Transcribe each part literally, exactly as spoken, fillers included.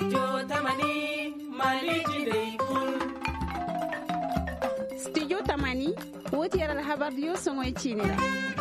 Studio Tamani Maliki Day Kun. Studio Tamani woti yara habar yo songo chinira.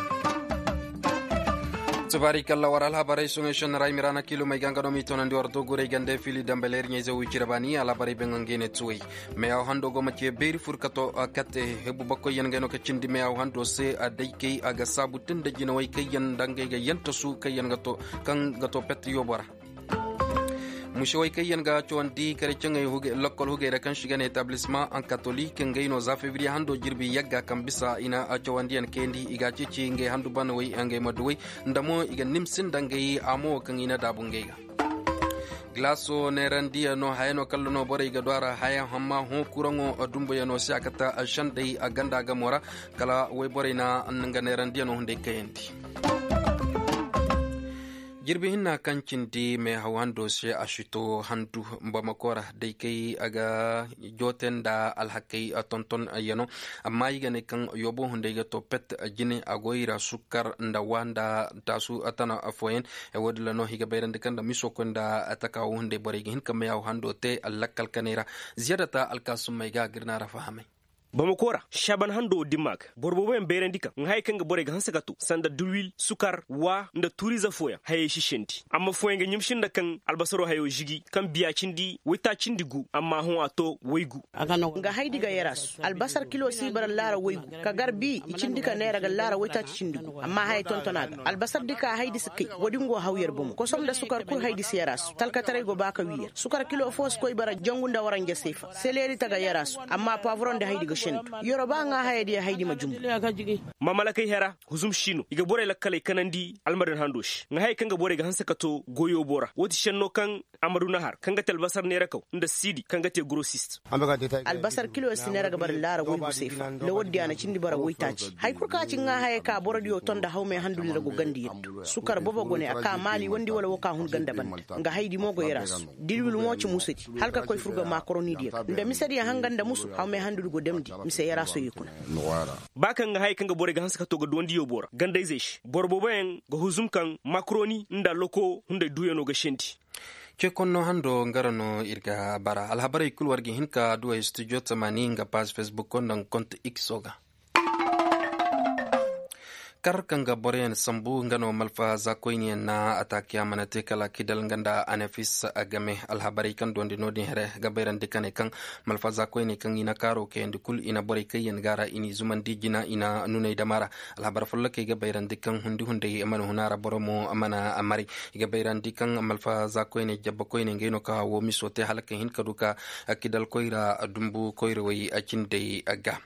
Tubarikalla waral habarai sungai shonrai mirana kilo mai gangano mito nandi warto gure gande fili dambeler nyeze wichirabani ala bare bengangene tuwe meaw hando go matie beri furkato akate hebu bako yangeno ka chindi meaw hando se adaike aga sabu tinde jina way kayan dange ga yanta su kayan gato kan gato petri yobara mushawai kayan ga chawandi kare changay huge local huge rakan shigane etablissement en catholique ngay no za février hando jirbi yagga kan bisa ina chawandi an kendi iga cici ngay handu banawai angay maduwai ndamo iga nimsin dangay amo kan ina dabungay ga glaso nerandia no hayano kallo bore iga dwara haya hamma ho kurango dumbo yano sakata shandai aganda gamora kala way bore na nga nerandia no hunde kayendi jirbi hinna kancin di me hawando se ashito handu bamakora dai kai aga joten da alhakai tonton ayano amma yigane kan yobo hunde ga topet jine agoira sukar nda wanda tasu atana afoyen e wodla no higa beyrande kan da misokonda ataka hunde bore hin kam me hawando te allakal kanera ziyadata alkasum mai ga girna rafahame bamakora shaban hando dimak borbobo en berendika ngai kanga borega hansagatu sanda dulwil sukar wa nda turiza foya haye shishenti amma foya nga nyimshinda kan albasaro hayo jigi kan biya cindi wita cindi gu amma hon ato waygu nga haydi ga yaras albasar kilo sibara lara waygu ka garbi cindika nera ga lara wita cindi gu amma haye tontonaga albasar dika haydi sikki wadingo hawyer bom ko somda sukar kur haydi si yaras talka tare go baka wiya sukar kilo fos koy bara jangunda waranja sefa seleri taga yaras amma pavron de haydi yoruba nga haydi haydi majum mamala kai hera huzum shino iga bore la kale kanandi almadan handosh nga hay kanga bore ga hansa kato goyo bora woti shenno kan amadu nahar kanga tel basar ne rakaw nda sidi kanga te grossist albasar kilo sinera ga bar lara goy busefa le woddi ana cindi bara woytaci hay kurka ci nga hay ka bora dio tonda hawme handul go gandi yeddu sukar bobo gone aka mali wondi wala woka hun ganda ban nga haydi mogo yeras dilwil mo ci musati halka koy furga macaroni dia nda misari hanganda musu hawme handul go demdi mise yara so yikuna bakan nga hay kanga bore ga hanska to ga dondi yo bora gandai zesh borbo ben ga huzum kan makroni nda loko hunde duyeno ga shenti ke konno hando ngarano irga bara alhabari kul wargi hinka duwa studio tamani nga page facebook konno compte x oga kar kanga boren sambu ngano malfa zakoyni na ataki amanate kala kidal nganda anafis agame alhabari kan dondi nodi here gaberan dikane kan malfa zakoyni kan ina karo ke ndikul ina bore kayen gara ini zuman dijina ina nunay damara alhabar fullake gaberan dikan hundi hunde amana hunara boromo amana amari gaberan dikan malfa zakoyni jabba koyni ngeno ka wo misote halake hin kaduka kidal koyra dumbu koyro wi akinde aga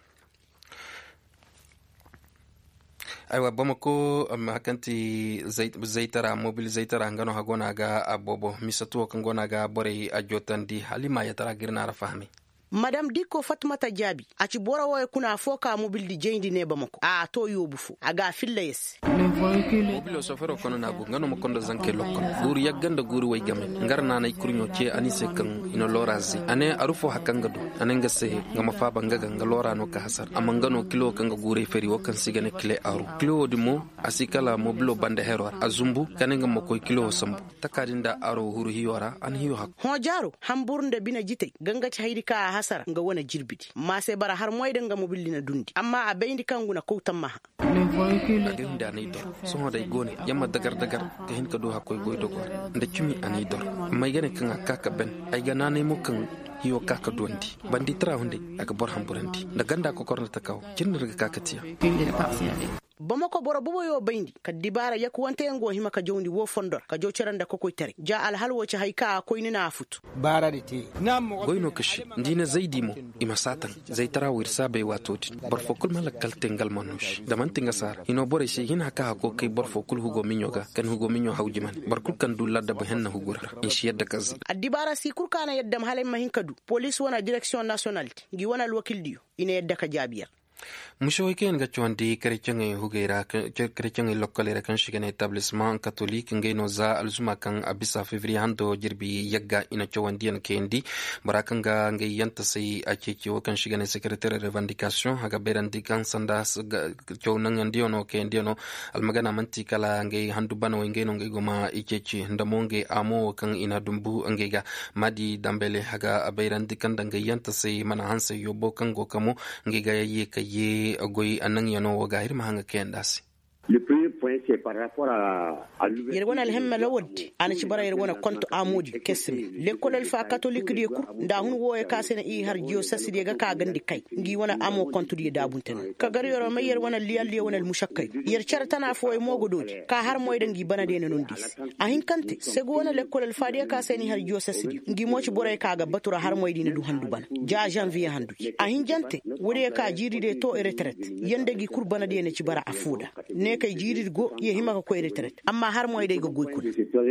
aywa bamako hakanti zaitara mobil zaitara ngano hagona ga abobo misatu kan gona ga bore ajotandi halima ya tara girna rafahmi madam diko fatmata jabi aci bora woy kuna foka mobil di jendi ne bamako a to yobu fu aga filla yes mobil sofero kono na go ngano mo kondo zanke lokko guri yagganda guri way game ngarna nay kurnyo ce anise kan ino lorazi ane arufo hakanga do anenga se ngama fa bangaga ngalora no ka hasar amangano kilo kanga guri feri wokan sigane kile aru kilo dimo asikala mobilo bande hero azumbu kanenga mo koy kilo sambu takadinda aro huru hiwara an hiyo hak ho jaro hamburnde bina jite ganga ci haydi ka hasara nga wona jirbidi ma se bara har moyde nga mobilina dundi amma a beyndi kanguna ko tamma agenda nay dor so hoday gone yamma dagar dagar te hin ka do hakoy goy dogo nda cumi anay dor may gane kan kaka ben ay ganane mo kan hiyo kaka dondi bandi tra hunde ak bor hamburandi nda ganda ko kornata kaw cinna daga kakatiya bamako boro bobo yo bayndi kaddi bara yak wonte ngo hima ka jowndi wo fondor ka jow ceranda ko koy tare ja al halwo ci hayka ko ni na futu bara dite goyno kashi ndina zaidimo ima satan zai tarawir sabe watoti borfo kul malakal tengal manush da man tinga sar ino bore shi hina ka ko kay borfo kul hugo minyoga kan hugo minyo hawjiman barkul kan dul ladda ba henna hugura in shi yadda kazi addi bara si kurkana yaddam halay mahin kadu police wana direction nationale gi wana wakil diyo ina yadda ka jabiyar Mushoike nga chwandi kerechange hugera kerechange lokalera kan shigane etablissement catholique ngeno za alzuma kan abisa fevrier hando jirbi yagga ina chwandian kendi barakanga ngai yanta sai achechi kan shigane secrétaire revendication haga berandi kan sanda chownan andiono kendiono almagana manti kala ngai handu bano ngeno ngai goma ichechi ndamonge amo kan ina dumbu ngega madi dambele haga berandi kan ngai yanta sai mana hansa yobo kan go kamo ngega ye kaye agoy anan yano waga hirma hanga kendasi. Le premier point c'est par rapport à à yerwana alhemma lawd ana ci bara yerwana konto amudi kesmi l'école fa catholique de ku nda hun wo e kasena i har jio saside ga ka gandi kai ngi wana amo konto de dabunten ka gar yoro may yerwana liyal yewona al mushakkay yer chartana fo e mogo doji ka har moy dangi bana de non dis a hin kante sego wana l'école fa de kaseni har jio saside ngi mo ci bore ka ga batura har moy dina du handu ban ja janvier handu a hin jante wori ka jiri de to e retraite yende gi kurbana de ne ci bara afuda ne kay jiri go ye hima ko retraite amma har moy day go goy ko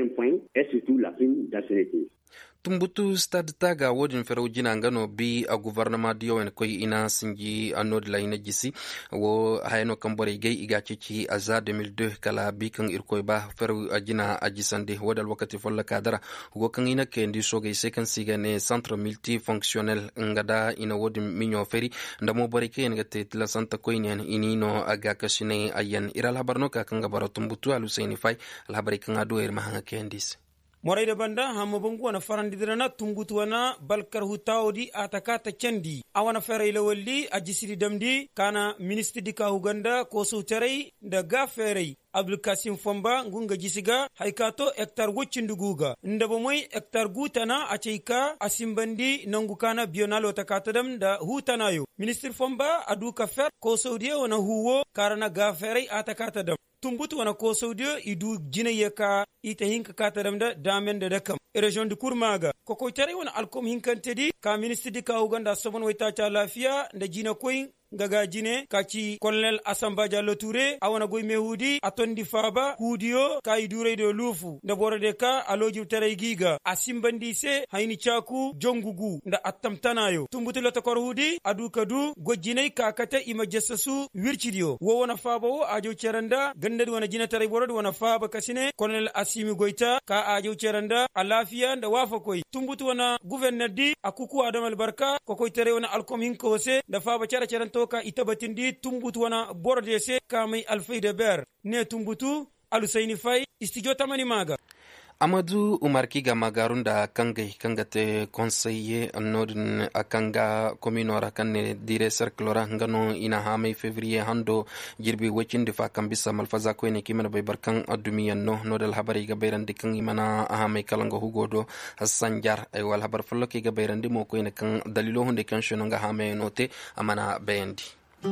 tumbutu stade taga wodin fero jina ngano bi a gouvernement dio en koy ina sinji anod la ina jisi wo hayno kambore gay iga cici aza deux mille deux kala bi kan irkoy ba fero jina ajisande wodal wakati folla kadara go kan ina kendi sogay sekan sigane centre multifonctionnel ngada ina wodin minyo feri ndamo bore ke ngate la santa koy nen inino aga kasine ayen iral habarno ka kan gabaro tumbutu alu seni fay al habari kan ado er mahanga kendis moray banda hammo bangu wana farandidirana tumbutu wana balkar hutawdi atakata candi awana ferey lawalli ajisidi damdi kana ministre dika uganda ko sutare da gaferey Abdul Kasim Fomba ngunga jisiga haikato hectare wuccinduguga ndabo moy hectare gutana aceika asimbandi nangukana bionalo takatadam da hutanayo ministre Fomba aduka fer ko saudiya wana huwo karana gaferey atakatadam tumbutu wana ko saudiya idu jina yeka ita hinka katadam da damen da dakam region de Kurmaga ko ko tare wana alkom hinkantedi ka ministre dika uganda sobon wayta cha lafiya da jina koy gaga jine kaci colonel Asamba Diallo Touré awana goy mehudi atondi faba hudiyo kay dure do lufu nda borode ka aloji tere giga asimbandi se hayni chaku jongugu nda attamtanayo tumbutulo to kor hudi adu kadu gojjinay kakata ima jessasu wircidiyo wo wona faba wo ajo ceranda gandadi wona jina tere borode wona faba kasine colonel Asimi Goita ka ajo ceranda alafiya nda wafa koy tumbutu wona gouverneur di akuku Adamal Barka ko koy tere wona alkom hinko se nda faba cara ceranto ka itabatindi tumbutu wana bordese kamay alfayda ber ne tumbutu alusaini fay istijo tamani maga Amadou Umar Kiga magarunda kangay kangate conseiller nodin akanga communora kanne dire cerclora ngano ina hame février hando jirbi wecinde fa kambisa malfaza ko ne kimana bay barkan adumiyan no nodal habari ga bayrandi kan imana hame kalango hugodo Hassan Jar ay wal habar follo ki ga bayrandi mo ko ne kan dalilo hunde kan shono nga hame note amana bayandi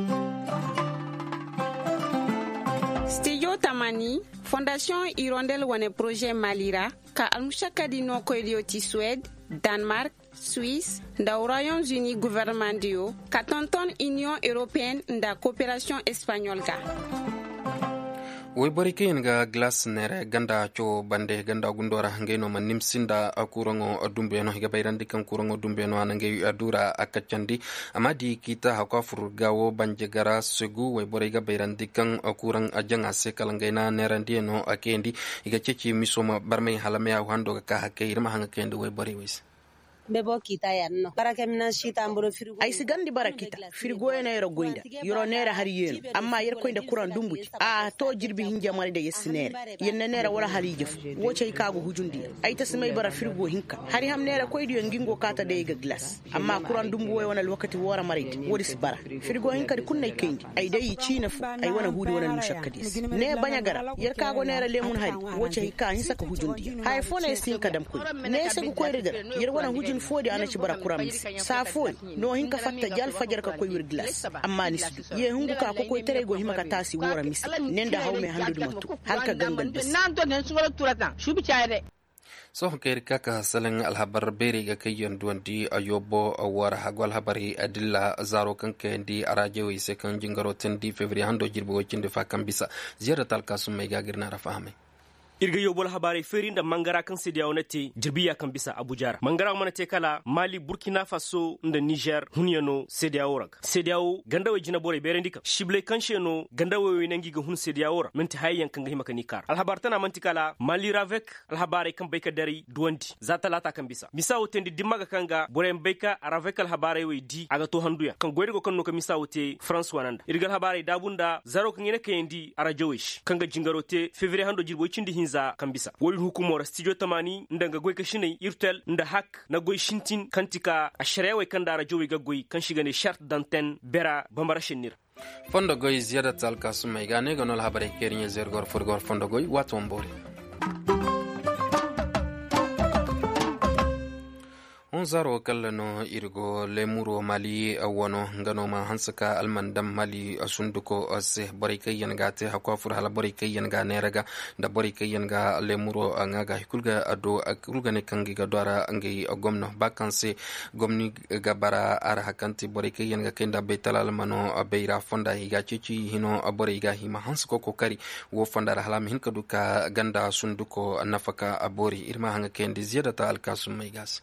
Studio Tamani, Fondation Hirondelle wane projet Malira, ka almushaka di no koylioti Suède, Danemark, Suisse, nda Royaumes-Unis gouvernement dio, ka tonton Union Européenne nda coopération espagnole ga. Woy bari kayen ga glass nere ganda cho bande ganda gundora ngeno man nimsinda akurango dumbe no higa bayrandi kan kurango dumbe no anange adura akachandi amadi kita hakwa furgawo banje gara segu woy bari ga bayrandi kan akurang ajanga se kalangena nerandi no akendi higa chechi misoma barme halame ya hando ka hakke irma hanga kende woy bari wis bebo kita yanno baraka mina shita mboro frigo ay sigandi barakita frigo ena yero goinda yoro nera har yeno amma yer koinda kuran dumbuti a to jirbi hinja mari da yesinere yenna nera wala hali jef woce kago hujundi ay tasmay bara frigo hinka hari ham nera koydi ngingo kata de ga glass amma kuran dumbu way wana wakati wora mari wodi sibara frigo hinka kunnay kendi ay dai china fu ay wana hudi wana mushakkadis ne banya gara yer kago nera lemun hari woce ka hin saka hujundi hay fona sin kadam ko ne sagu koyre yer wana hujun fodi ana ci bara kuram sa foi no hinka fatta jal fajar ka koy wir glass amma ni ye hungu ka ko koy tere go himaka tasi wora mis nenda hawme handu matu halka gangal bes nan to gen sugala turata shubi chaade so keri kaka salang alhabar beri ga kayon duwandi ayobo awara hagwal habari adilla zaro kanke ndi arajewi se kan jingaro tendi fevrier hando jirbo wacinde fa kambisa ziyara talka sumay gagirna rafahame irga yobol habare ferin da mangara kan sediyawo nate jirbiya kan bisa Abuja mangara mana te kala Mali Burkina Faso da Niger hunyano sediyawo rak sediyawo gandawe jina bore berendika shible kansheno gandawe wenangi ga hun sediyawo minti hayyan kan ga himaka nikar alhabar tana mantikala Mali ravek alhabare kan baika dari duwandi za talata kan bisa misawo tendi dimaga kanga bore baika aravek alhabare we di aga to handuya kan goyde go kan no ka misawo te France wananda irgal habare dabunda zaro kan yene kendi arajowish kanga jingarote fevrier hando jirbo cindi hinza kan bisa wori hukumor studio tamani ndanga goy ka shine irtel nda hak na goy shintin kantika a sharewe kan da arajowi ga goy kan shiga ne charte d'antenne bera bambara shenir fondo goy ziyada tal kasumay gane gonol habare kerinya zergor furgor fondo goy waton bori on zaro kallano irgo lemuro Mali awono ngano ma hansaka almandam Mali asunduko ase borikay yanga te hakwa fur hala borikay yanga neraga da borikay yanga lemuro ngaga hikulga ado akulga ne kangi ga dora ngi gomno bakanse gomni gabara ara hakanti borikay yanga kenda betal almano beira fonda higa cici hino boriga hima hansko kokari wo fonda halam hin kaduka ganda sunduko nafaka abori irma hanga kendi ziyadata alkasum maigas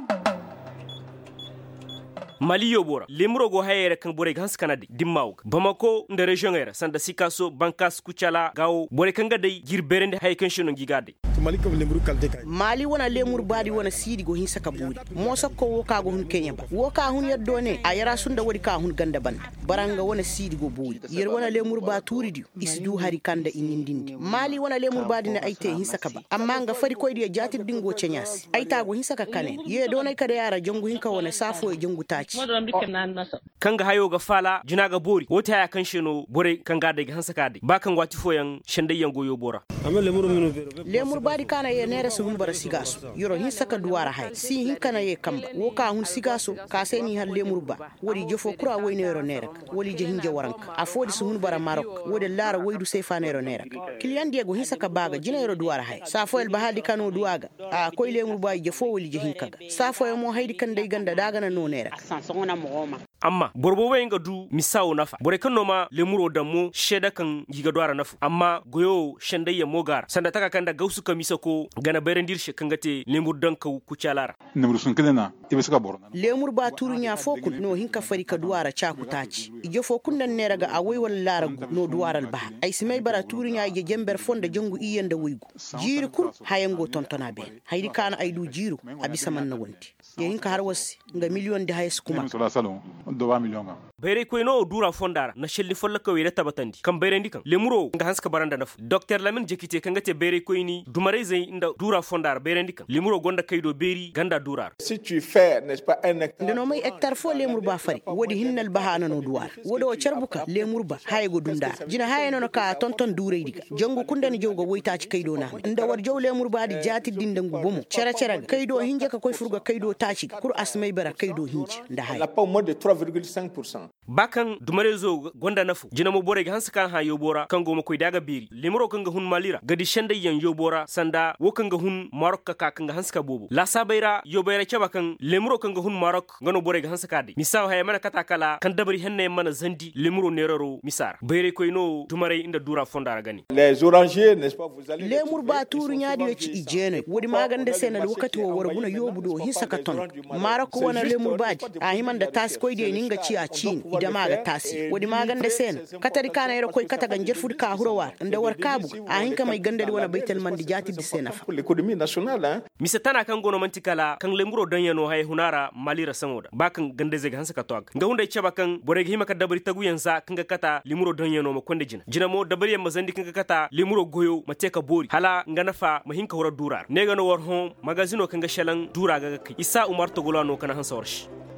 Mali yobora lemuro go hayere kan bore gans kanade dimmaw Bamako nda region era sanda sikaso bankas kuchala gawo bore kan gadai girberende hay kan shono gigade Mali ko lemuru kalde kay Mali wona lemur badi wona sidi go hin saka buri mosa ko woka go hun Kenya ba woka hun yaddo ne a yara sunda wori ka hun ganda ban baranga wona sidi go buri yer wona lemur ba turidi isdu hari kanda inindindi Mali wona lemur badi ne ayte hin saka ba amma nga fari koydi e jati dingo chenyas ayta go hin saka kane ye do nay kada yara jongu hin ka wona safo e jongu ta kanga hayo ga fala jina ga bori wota ya kan sheno bore kanga da hansa kade ba kan wati foyan shandayyan goyo bora amma lemur minu lemur badi kana ye nere su hun bara sigaso yoro hin saka duwara hay si hin kana ye kamba wo ka hun sigaso ka sai ni har lemur ba wodi jofo kura woy ne yoro nere wodi je hinje waranka a fodi su hun bara marok wodi lara woydu sai fa ne yoro nere kiliyan diego hin saka baga jina yoro duwara hay sa foel ba hadi kanu duwaga a koy lemur ba je fo woli je hin kaga sa foel mo haydi kan dai ganda daga na no nere amma borbo wenga du misawo nafa bore kan noma lemuro dammo sheda kan giga dwara nafu amma goyo shandayya mogar sanda taka kanda gausu ka misako gana berendir she kangate lemur dan ka kucalara lemur sun kedena ibe suka borna lemur ba turunya fokun no hinka fari ka duwara chaku taci ijo fokun nan ne raga awai wal laragu no duwara ba ai simai bara turunya ije jember fonda jangu iyen da wuygu jiri kur hayango tontona be haydi kana ay du jiru abisa man na wonti ye hinka har wasi nga million de hayes kuma bere ko no dura fondara na shelli folla ko wele tabatandi kam bere ndikan lemuro nga hanska baranda naf docteur Lamine Jekite kanga te bere ko ni dumare zai inda dura fondara bere ndikan lemuro gonda kaydo beri ganda durar si tu fais n'est-ce pas un hectare ndeno may hectare fo lemur ba fari wodi hinnal bahana no duwar wodo charbuka lemur ba haygo dunda jina hayeno no ka tonton duray diga jongu kundani jowgo woyta ci kaydo na nda war jow lemur ba di jati dindangu bomo chera chera kaydo hinje ka koy furga kaydo taci kur asmay bara kaydo hinje nda hay la pas moins de trois virgule cinq pour cent bakan dumarezo gonda nafu jina mo bore hansa kan ha yobora kango mo koy daga biri limuro kanga hun malira gadi shende yan yobora sanda wo kanga hun marok ka kanga hanska bobo la sabaira yobera chaba kan limuro kanga hun marok ngano bore hansa kadi misaw hay mana kata kala kan dabari henne mana zandi limuro neraro misar bere koy no dumare inda dura fondara gani les orangers n'est-ce pas vous allez lemur ba turu nyaadi yo ci ijene wodi magande senal wakati wo warbuna yobudo hisaka ton marok wona lemur baji a himanda tas koy de ninga ci a cin ida maga tasi wodi magande sen katari kana yero koy kata ganjer fudi ka hurowa nda war kabu a hinka may gandade wona baitel mandi jati di senafa l'économie nationale hein mise tana kan gono mantikala kan lemuro danyano hay hunara malira samoda bakan gande zega hansa ka tog nga hunde chaba kan boregi himaka dabari tagu yansa kanga kata lemuro danyano ma konde jina jina mo dabari yamba zandi kanga kata lemuro goyo mateka bori hala nganafa mahinka hura durar nega no war hon magazino kanga shalan dura ga kai isa umar to golano kana hansa warshi